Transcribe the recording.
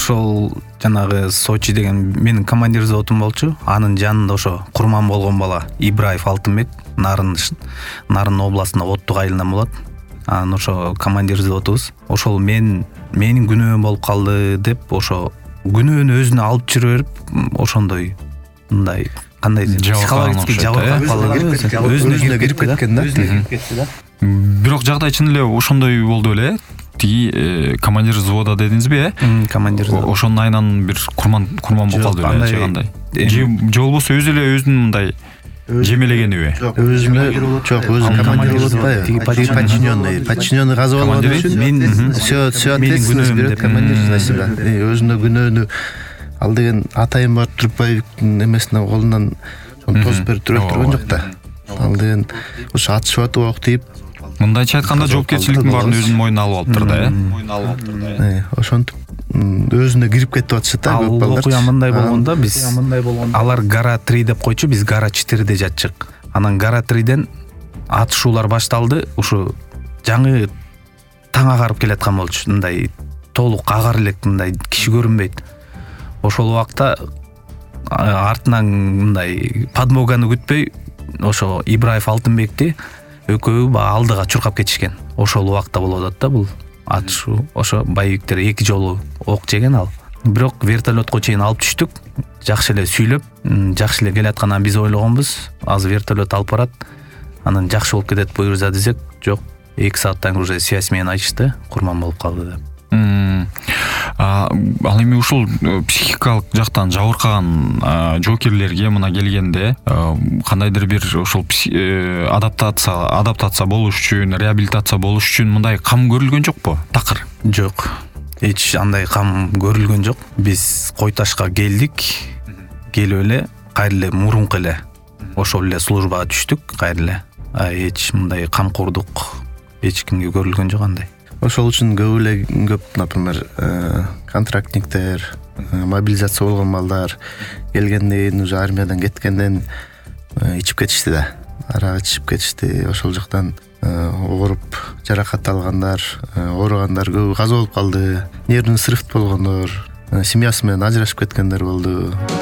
ошол жанагы Сочи деген менин командир взводум болчу. Анын жанында ошо курман болгон бала Ибраев Алтынбек, Нарын областында Оттук айылынан болот. Анан ошо командир взводубуз. Ошол менин күнөөм болуп калды деп ошо күнөөнү өзүнө алып жүрө берип, ошондой мындай кандай психологический жабыркап калды. Өзүнө кирип кеткен да. Бирок жагдай чын эле ошондой болду беле? Тиги командир взвода дедиңизби, командир взвода. Ошонун айынан бир курман болуп калды беле, кандай? Же болбосо өзү эле өзүн мындай жемелегениби? Өзүнүн командир болуп атпайбы? Подчиненный казып алган үчүн мен все ответственность берет командир на себя. Өзүнө күнөөнү ал деген атайын барып Түркбаевдин эмесинен колунан тосуп берип турган жок да. Ал деген ошо атышып атып окутуп мындайча айтканда жоопкерчиликтин баарын өзүнүн мойнуна алып алыптыр да, ошентип өзүнө кирип кетип атышат да көп балдар. Окуя мындай болгондо биз алар Гара 3 деп койчу, биз Гара 4де жатчык. Анан Гара 3ден атышуулар башталды. Ушу жаңы таң агарып келаткан болчу. Мындай толук агар элек мындай киши көрүнбөйт. Ошол убакта артынан мындай подмоганы күтпөй ошо Ибраев Алтынбекти экөө алдыга чуркап кетишкен. Ошол убакта болуп атат да бул атышуу. Ошо боевиктер 2 жолу ок жеген ал. Бирок вертолетко чейин алып түштүк. Жакшы эле сүйлөп, жакшы эле келаткандан биз ойлогонбуз. Азыр вертолет алып барат. Анан жакшы болуп кетет буюрса десек, жок. 2 сааттан уже связь менен айтышты, курман болуп калды деп. Ал эми ушул психикалык жактан жабыркаган жоокерлерге мына келгенде кандайдыр бир ушул адаптация болуш үчүн, реабилитация болуш үчүн мындай кам көрүлгөн жокпу? Такыр. Жок. Эч андай кам көрүлгөн жок. Биз Кой Ташка келдик. Келип эле кайра эле мурунку эле ошол эле службага түштүк кайра эле. Эч мындай камкордук эч кимге көрүлгөн жок андай. Ошол үчүн көп, например, контрактниктер, мобилизация болгон балдар келгенден, уже армиядан кеткенден ичип кетишти да. Арак ичип кетишти. Ошол жактан ооруп, жаракат алгандар, ооругандар көбү каза болуп калды. Нервный срыв болгондор, семьясы менен ажырашып кеткендер болду.